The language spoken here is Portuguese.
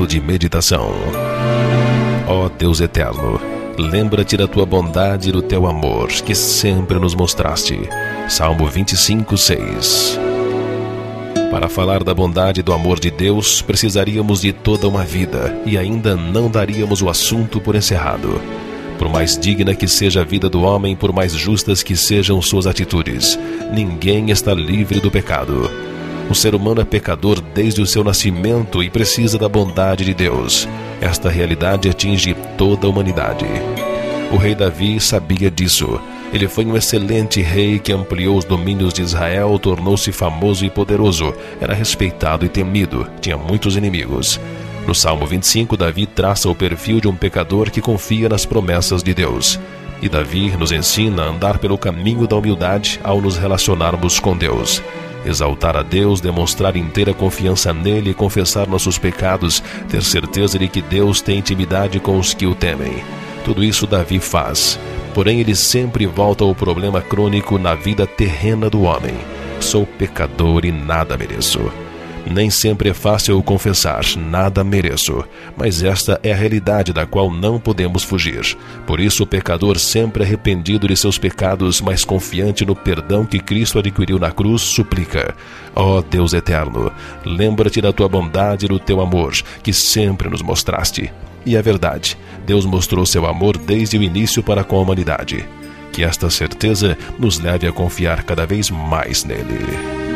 Momento de meditação. Ó Deus eterno, lembra-te da tua bondade e do teu amor, que sempre nos mostraste. Salmo 25, 6. Para falar da bondade e do amor de Deus, precisaríamos de toda uma vida e ainda não daríamos o assunto por encerrado. Por mais digna que seja a vida do homem, por mais justas que sejam suas atitudes, ninguém está livre do pecado. O ser humano é pecador desde o seu nascimento e precisa da bondade de Deus. Esta realidade atinge toda a humanidade. O rei Davi sabia disso. Ele foi um excelente rei que ampliou os domínios de Israel, tornou-se famoso e poderoso, era respeitado e temido, tinha muitos inimigos. No Salmo 25, Davi traça o perfil de um pecador que confia nas promessas de Deus. E Davi nos ensina a andar pelo caminho da humildade ao nos relacionarmos com Deus. Exaltar a Deus, demonstrar inteira confiança nele e confessar nossos pecados, ter certeza de que Deus tem intimidade com os que o temem. Tudo isso Davi faz. Porém, ele sempre volta ao problema crônico na vida terrena do homem. Sou pecador e nada mereço. Nem sempre é fácil confessar, nada mereço, mas esta é a realidade da qual não podemos fugir. Por isso o pecador, sempre arrependido de seus pecados, mas confiante no perdão que Cristo adquiriu na cruz, suplica: ó Deus eterno, lembra-te da tua bondade e do teu amor, que sempre nos mostraste. E é verdade, Deus mostrou seu amor desde o início para com a humanidade. Que esta certeza nos leve a confiar cada vez mais nele.